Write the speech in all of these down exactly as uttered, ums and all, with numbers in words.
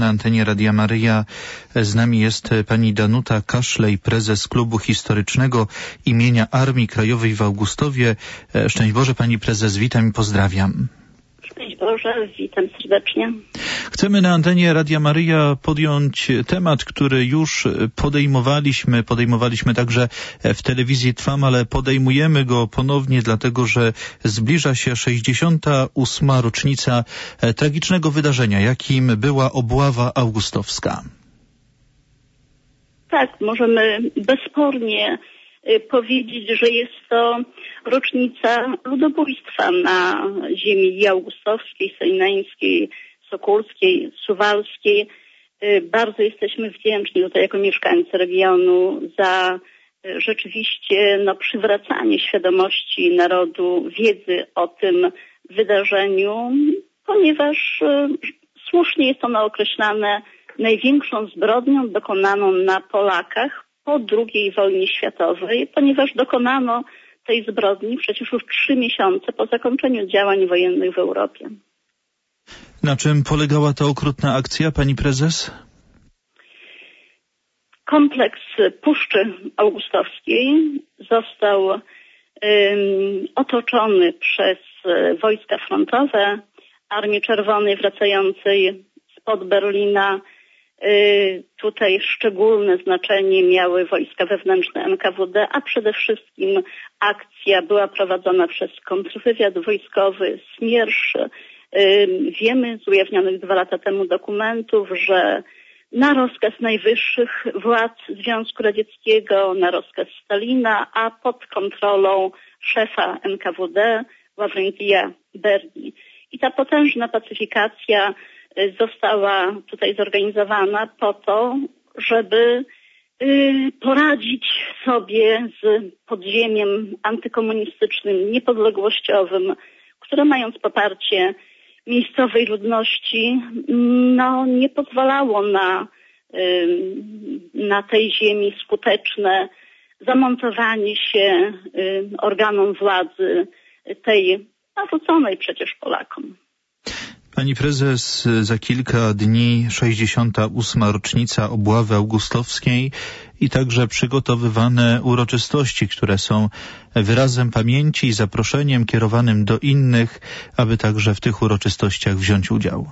na antenie Radia Maryja. Z nami jest pani Danuta Kaszlej, prezes Klubu Historycznego imienia Armii Krajowej w Augustowie. Szczęść Boże, pani prezes, witam i pozdrawiam. Szczęść Boże, witam serdecznie. Chcemy na antenie Radia Maryja podjąć temat, który już podejmowaliśmy, podejmowaliśmy także w telewizji Trwam, ale podejmujemy go ponownie, dlatego że zbliża się sześćdziesiąta ósma rocznica tragicznego wydarzenia, jakim była obława augustowska. Tak, możemy bezspornie powiedzieć, że jest to rocznica ludobójstwa na ziemi augustowskiej, sejneńskiej, sokulskiej, suwalskiej. Bardzo jesteśmy wdzięczni tutaj jako mieszkańcy regionu za rzeczywiście no, przywracanie świadomości narodu, wiedzy o tym wydarzeniu, ponieważ słusznie jest ono określane największą zbrodnią dokonaną na Polakach po drugiej wojnie światowej, ponieważ dokonano tej zbrodni przecież już trzy miesiące po zakończeniu działań wojennych w Europie. Na czym polegała ta okrutna akcja, pani prezes? Kompleks Puszczy Augustowskiej został um, otoczony przez wojska frontowe Armii Czerwonej wracającej spod Berlina. Tutaj szczególne znaczenie miały wojska wewnętrzne N K W D, a przede wszystkim akcja była prowadzona przez kontrwywiad wojskowy Smiersz. Wiemy z ujawnionych dwa lata temu dokumentów, że na rozkaz najwyższych władz Związku Radzieckiego, na rozkaz Stalina, a pod kontrolą szefa N K W D Ławrentija Bergi. I ta potężna pacyfikacja została tutaj zorganizowana po to, żeby poradzić sobie z podziemiem antykomunistycznym, niepodległościowym, które mając poparcie miejscowej ludności, no nie pozwalało na, na tej ziemi skuteczne zamontowanie się organom władzy tej narzuconej przecież Polakom. Pani prezes, za kilka dni sześćdziesiąta ósma rocznica obławy augustowskiej i także przygotowywane uroczystości, które są wyrazem pamięci i zaproszeniem kierowanym do innych, aby także w tych uroczystościach wziąć udział.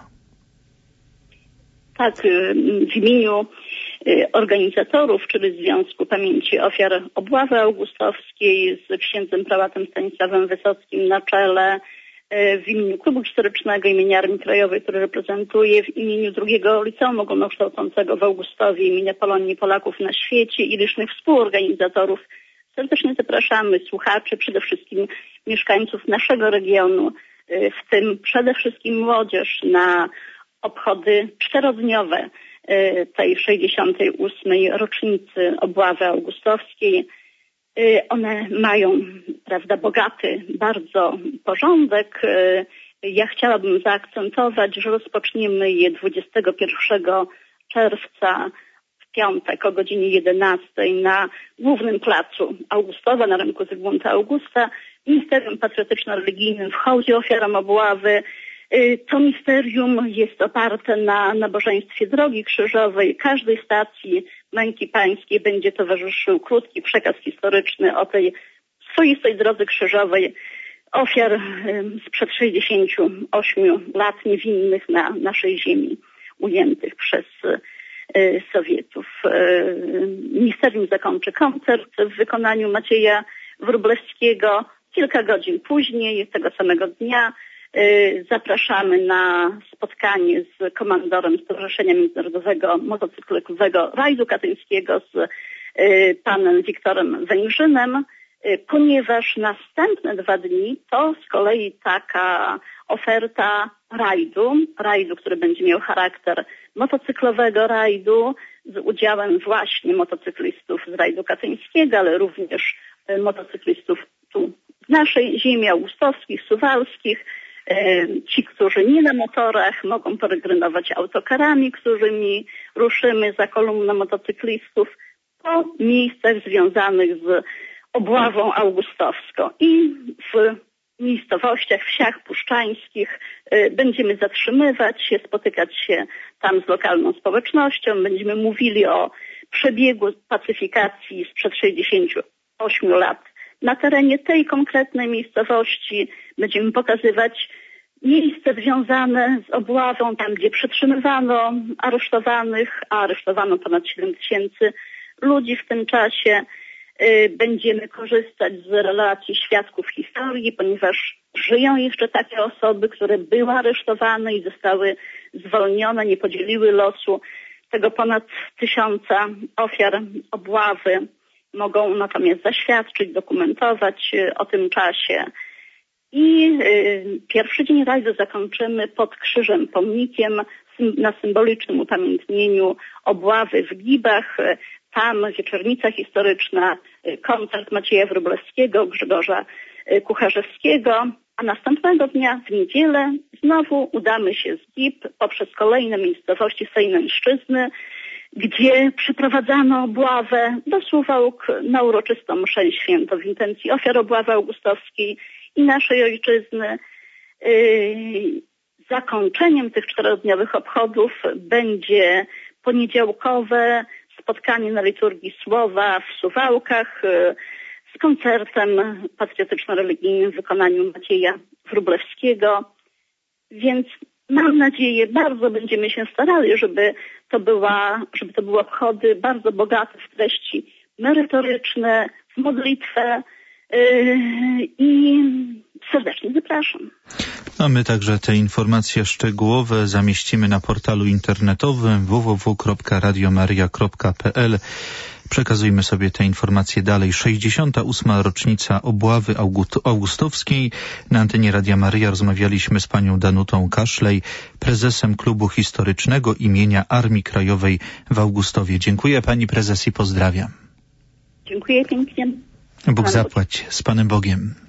Tak, w imieniu organizatorów, czyli Związku Pamięci Ofiar Obławy Augustowskiej z księdzem prałatem Stanisławem Wysockim na czele, w imieniu Klubu Historycznego imienia Armii Krajowej, który reprezentuję, w imieniu drugiego Liceum Ogólnokształcącego w Augustowie imienia Polonii Polaków na świecie i licznych współorganizatorów. Serdecznie zapraszamy słuchaczy, przede wszystkim mieszkańców naszego regionu, w tym przede wszystkim młodzież, na obchody czterodniowe tej sześćdziesiątej ósmej rocznicy obławy augustowskiej. One mają, prawda, bogaty bardzo porządek. Ja chciałabym zaakcentować, że rozpoczniemy je dwudziestego pierwszego czerwca w piątek o godzinie jedenastej na głównym placu Augustowa, na rynku Zygmunta Augusta, Ministerium Patriotyczno-Religijnym w hołdzie ofiarom obławy. To misterium jest oparte na nabożeństwie Drogi Krzyżowej. Każdej stacji Męki Pańskiej będzie towarzyszył krótki przekaz historyczny o tej swoistej drodze krzyżowej ofiar sprzed sześćdziesięciu ośmiu lat niewinnych na naszej ziemi, ujętych przez Sowietów. Misterium zakończy koncert w wykonaniu Macieja Wróblewskiego. Kilka godzin później, tego samego dnia, zapraszamy na spotkanie z komandorem Stowarzyszenia Międzynarodowego Motocyklowego Rajdu Katyńskiego, z panem Wiktorem Węgrzynem, ponieważ następne dwa dni to z kolei taka oferta rajdu, rajdu, który będzie miał charakter motocyklowego rajdu z udziałem właśnie motocyklistów z rajdu katyńskiego, ale również motocyklistów tu z naszej ziemi, augustowskich, suwalskich. Ci, którzy nie na motorach, mogą peregrinować autokarami, którymi ruszymy za kolumną motocyklistów po miejscach związanych z obławą augustowską. I w miejscowościach, wsiach puszczańskich. Będziemy zatrzymywać się, spotykać się tam z lokalną społecznością. Będziemy mówili o przebiegu pacyfikacji sprzed sześćdziesięciu ośmiu lat na terenie tej konkretnej miejscowości. Będziemy pokazywać miejsce związane z obławą, tam gdzie przetrzymywano aresztowanych, a aresztowano ponad siedem tysięcy ludzi w tym czasie. Będziemy korzystać z relacji świadków historii, ponieważ żyją jeszcze takie osoby, które były aresztowane i zostały zwolnione, nie podzieliły losu tego ponad tysiąca ofiar obławy. Mogą natomiast zaświadczyć, dokumentować o tym czasie. I y, pierwszy dzień rajdu zakończymy pod krzyżem pomnikiem na symbolicznym upamiętnieniu obławy w Gibach. Tam wieczornica historyczna, koncert Macieja Wróblewskiego, Grzegorza Kucharzewskiego, a następnego dnia w niedzielę znowu udamy się z Gib poprzez kolejne miejscowości Sejneńszczyzny, gdzie przeprowadzano obławę do Suwałk na uroczystą mszę świętą w intencji ofiar obławy augustowskiej i naszej ojczyzny. Zakończeniem tych czterodniowych obchodów będzie poniedziałkowe spotkanie na liturgii słowa w Suwałkach z koncertem patriotyczno-religijnym w wykonaniu Macieja Wróblewskiego. Więc mam nadzieję, bardzo będziemy się starali, żeby to była, żeby to były obchody bardzo bogate w treści merytoryczne, w modlitwę yy, i serdecznie zapraszam. A my także te informacje szczegółowe zamieścimy na portalu internetowym w w w kropka radio maria kropka p l. Przekazujmy sobie te informacje dalej. sześćdziesiąta ósma rocznica obławy augustowskiej. Na antenie Radia Maryja rozmawialiśmy z panią Danutą Kaszlej, prezesem Klubu Historycznego imienia Armii Krajowej w Augustowie. Dziękuję pani prezes i pozdrawiam. Dziękuję pięknie. Bóg zapłać. Z Panem Bogiem.